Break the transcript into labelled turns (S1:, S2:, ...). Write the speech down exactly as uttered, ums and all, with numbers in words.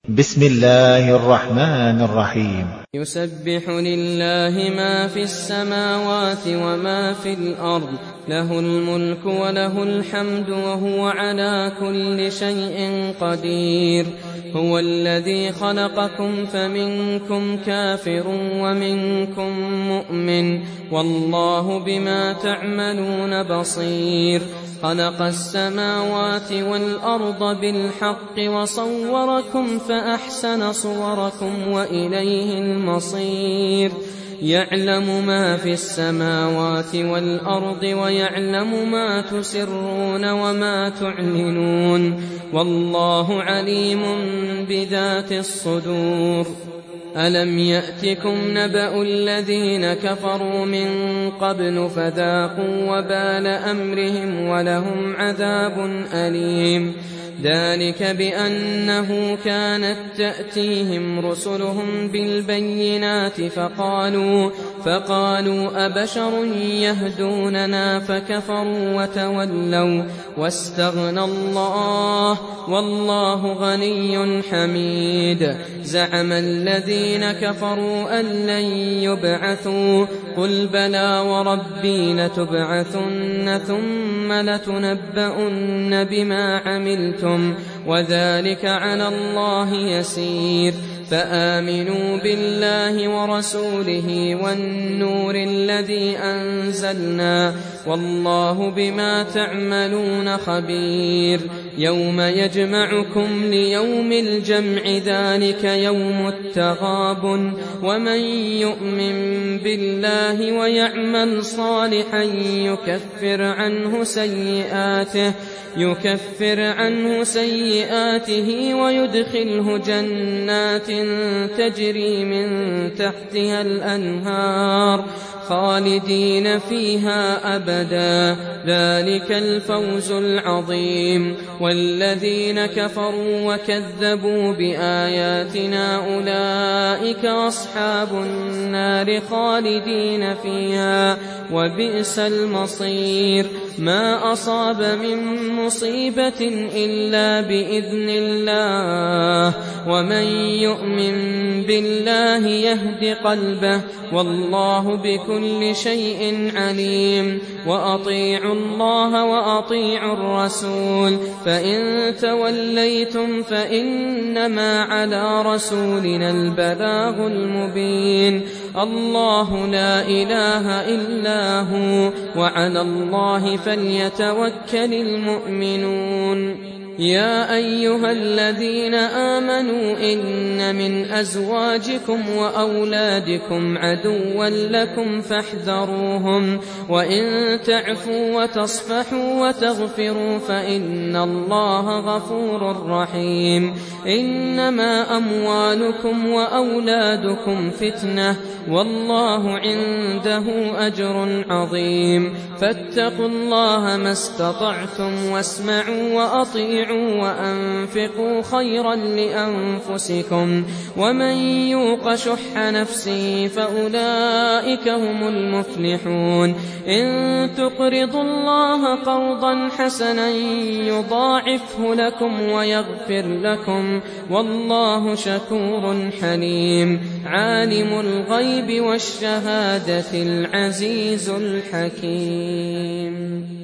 S1: بسم الله الرحمن الرحيم.
S2: يسبح لله ما في السماوات وما في الأرض، له الملك وله الحمد وهو على كل شيء قدير. هو الذي خلقكم فمنكم كافر ومنكم مؤمن، والله بما تعملون بصير. خلق السماوات والأرض بالحق وصوركم فأحسن صوركم وإليه المصير. يعلم ما في السماوات والأرض ويعلم ما تسرون وما تعلنون، والله عليم بذات الصدور. ألم يأتكم نبأ الذين كفروا من قبل فذاقوا وبال أمرهم ولهم عذاب أليم. ذلك بأنه كانت تأتيهم رسلهم بالبينات فقالوا, فقالوا أبشر يهدوننا فكفروا وتولوا واستغنى الله والله غني حميد. زعم الذين كفروا أن لن يبعثوا قل بلى وربي لتبعثن ثم لتنبؤن بما عملتم وذلك على الله يسير. فآمنوا بالله ورسوله والنور الذي أنزلنا والله بما تعملون خبير. يوم يجمعكم ليوم الجمع ذلك يوم التغابن. ومن يؤمن بالله ويعمل صالحا يكفر عنه سيئاته يكفر عنه سيئاته ويدخله جنات تجري من تحتها الأنهار خالدين فيها أبدا ذلك الفوز العظيم. والذين كفروا وكذبوا بآياتنا أولئك أصحاب النار خالدين فيها وبئس المصير. ما أصاب من مصيبة إلا بإذن الله ومن يؤمن بالله يهد قلبه والله بكل شيء عليم. وأطيعوا الله وأطيعوا الرسول فإن توليتم فإنما على رسولنا البلاغ المبين. الله لا إله إلا هو وعلى الله فليتوكل المؤمنون. يا أيها الذين آمنوا إن من أزواجكم وأولادكم عدوا لكم فاحذروهم وإن تعفوا وتصفحوا وتغفروا فإن الله غفور رحيم. إنما أموالكم وأولادكم فتنة والله عنده أجر عظيم. فاتقوا الله ما استطعتم واسمعوا وأطيعوا وأنفقوا خيرا لأنفسكم ومن يوق شح نفسه فأولئك هم المفلحون. إن تقرضوا الله قرضا حسنا يضاعفه لكم ويغفر لكم والله شكور حليم. عالم الغيب والشهادة العزيز الحكيم.